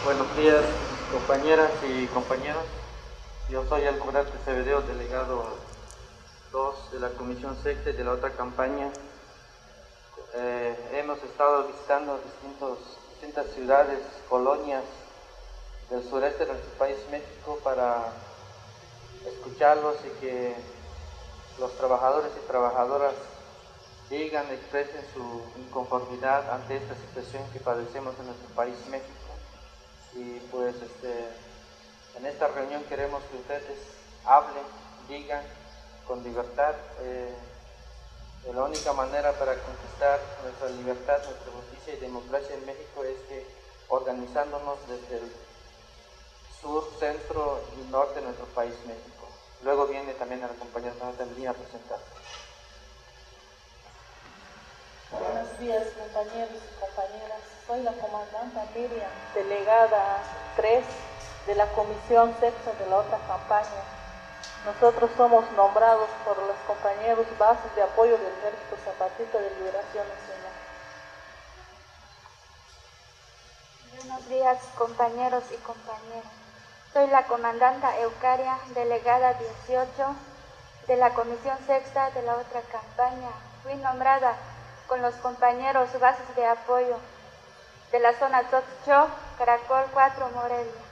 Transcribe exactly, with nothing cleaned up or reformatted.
Buenos días, compañeras y compañeros. Yo soy el comandante Cebedeo, delegado dos de la Comisión Sexta y de la otra campaña. Eh, hemos estado visitando distintos, distintas ciudades, colonias del sureste de nuestro país, México, para escucharlos y que los trabajadores y trabajadoras digan, expresen su inconformidad ante esta situación que padecemos en nuestro país, México. Y pues este, en esta reunión queremos que ustedes hablen, digan con libertad. Eh, la única manera para conquistar nuestra libertad, nuestra justicia y democracia en México es que organizándonos desde el sur, centro y norte de nuestro país, México. Luego viene también a la compañera Fernanda a presentar. Buenos días, compañeros y compañeras. Soy la comandante Miriam, delegada tres de la Comisión Sexta de la otra campaña. Nosotros somos nombrados por los compañeros bases de apoyo del Ejército Zapatista de Liberación Nacional. Buenos días, compañeros y compañeras. Soy la comandanta Eucaria, delegada dieciocho de la Comisión Sexta de la otra campaña. Fui nombrada con los compañeros bases de apoyo de la zona Tzotzcho, Caracol cuatro, Morelia.